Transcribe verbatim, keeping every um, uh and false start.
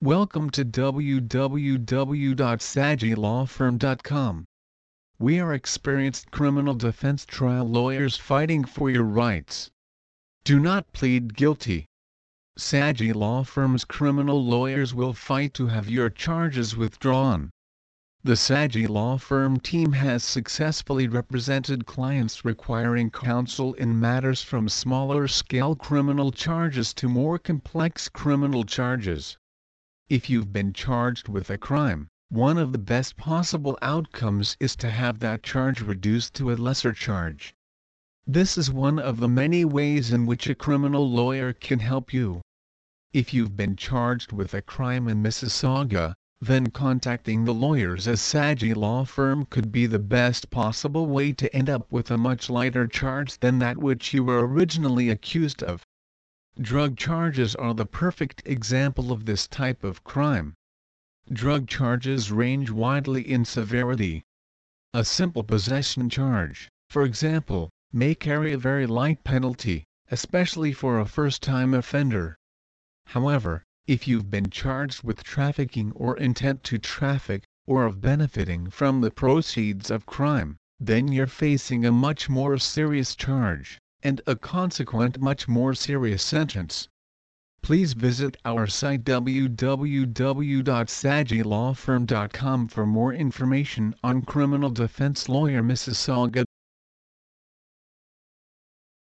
Welcome to w w w dot saggi law firm dot com. We are experienced criminal defense trial lawyers fighting for your rights. Do not plead guilty. Saggi Law Firm's criminal lawyers will fight to have your charges withdrawn. The Saggi Law Firm team has successfully represented clients requiring counsel in matters from smaller-scale criminal charges to more complex criminal charges. If you've been charged with a crime, one of the best possible outcomes is to have that charge reduced to a lesser charge. This is one of the many ways in which a criminal lawyer can help you. If you've been charged with a crime in Mississauga, then contacting the lawyers at Saggi Law Firm could be the best possible way to end up with a much lighter charge than that which you were originally accused of. Drug charges are the perfect example of this type of crime. Drug charges range widely in severity. A simple possession charge, for example, may carry a very light penalty, especially for a first-time offender. However, if you've been charged with trafficking or intent to traffic, or of benefiting from the proceeds of crime, then you're facing a much more serious charge, and a consequent much more serious sentence. Please visit our site w w w dot saggi law firm dot com for more information on criminal defense lawyer Mississauga